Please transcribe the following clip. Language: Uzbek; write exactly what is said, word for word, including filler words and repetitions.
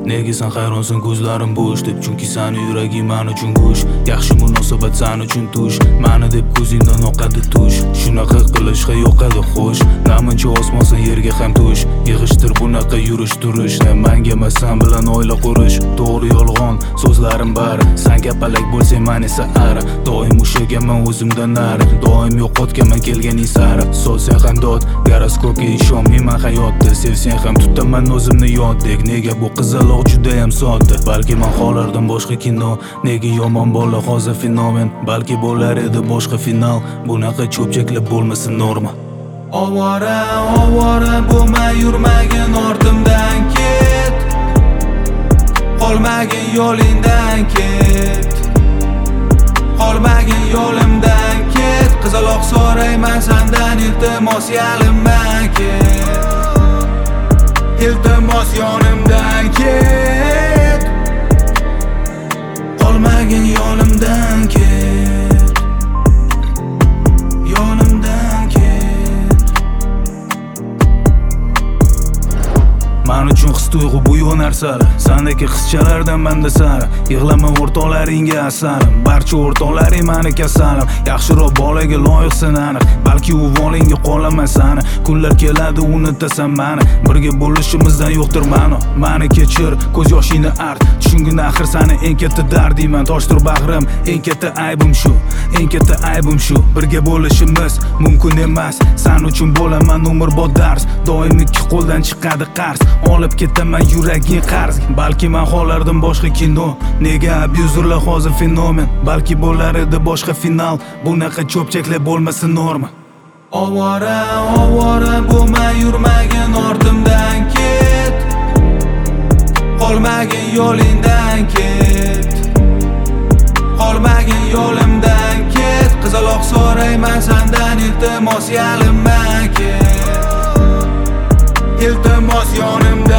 Nega sen hayronsan ko'zlarim bo'sh deb, chunki seni yuraging men uchun go'sh. Yaxshi munosabat sen uchun tush, meni deb ko'zingdan oqadi tush. Shunaqa qilishga yoqadi xo'sh, namuncha osmonsan yerga ham tush. Yig'ishtir bunaqa yurish turish, ne menga emas sen bilan oila qurish. To'g'ri yolg'on so'zlarim bari, sen kapalak bo'lsang men esa ara. Doim ushlagaman o'zimdan nari, doim yo'qotganman kelganing sari. So'zsang ham dod, goroskopga ishonmayman hayotda. Sevsang ham tutaman o'zimni yoddek. Nega bu qizaloq juda ham sodda? Balki men xohlardim boshqa kino. Nega yomon bola hozir fenomen? Balki bo'lar edi boshqa final. Bunaqa cho'pchaklab bo'lmasa norma. Ovora, ovora bo'lma, yurmagin ortimdan ket. Qolmagin yo'lingdan ket. Qolmagin yo'limdan ket. Qizaloq so'rayman sendan, iltimos yalinma ket. Iltimos yonimdan ket. Qolmagin yo'limdan ket. Yonimdan ket. Men uchun his tuyg'u bu yo'q narsalar, sendagi qizchalardan menda sara. Yig'lama o'rtoqlaringga asarim, barcha o'rtoqlaring meni kasalim. Yaxshiroq bolaga loyiqsan aniq, balki u volingga qolaman sani. Kunlar keladi unutasan meni, birga bo'lishimizdan yo'qdir ma'no. Meni kechir, ko'z yoshingni art, tushungin axir seni eng katta dardiyman. Toshdir bag'rim, eng katta aybim shu, eng katta aybim shu. Birga bo'lishimiz mumkin emas, sen uchun bo'laman umrbod dars. Doim ikki qo'ldan chiqadi qarz, olib ketaman yuraging qarz. Balki men xohlardim boshqa kino, nega abyuzerlar hozir fenomen? Balki bo'lar edi boshqa final, bunaqa cho'pchaklab bo'lmasa norma. Ovora, ovora bo'lma, yurmagin ortimdan ket. Qolmagin yo'lingdan ket. Qolmagin yo'limdan ket. Qizaloq so'rayman sendan, iltimos yalinma ket. Iltimos yonimdan